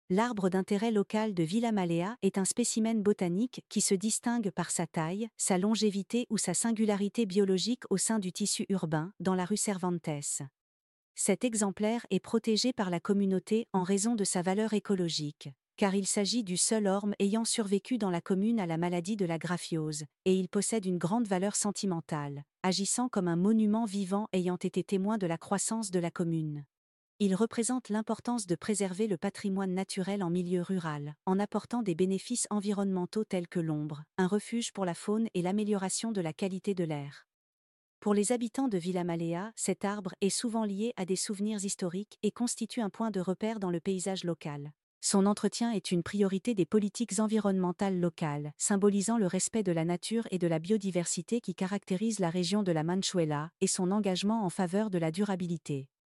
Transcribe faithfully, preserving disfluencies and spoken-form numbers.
L'arbre d'intérêt local de Villamalea est un spécimen botanique qui se distingue par sa taille, sa longévité ou sa singularité biologique au sein du tissu urbain, dans la rue Cervantes. Cet exemplaire est protégé par la communauté en raison de sa valeur écologique, car il s'agit du seul orme ayant survécu dans la commune à la maladie de la graphiose, et il possède une grande valeur sentimentale, agissant comme un monument vivant ayant été témoin de la croissance de la commune. Il représente l'importance de préserver le patrimoine naturel en milieu rural, en apportant des bénéfices environnementaux tels que l'ombre, un refuge pour la faune et l'amélioration de la qualité de l'air. Pour les habitants de Villamalea, cet arbre est souvent lié à des souvenirs historiques et constitue un point de repère dans le paysage local. Son entretien est une priorité des politiques environnementales locales, symbolisant le respect de la nature et de la biodiversité qui caractérise la région de la Manchuela et son engagement en faveur de la durabilité.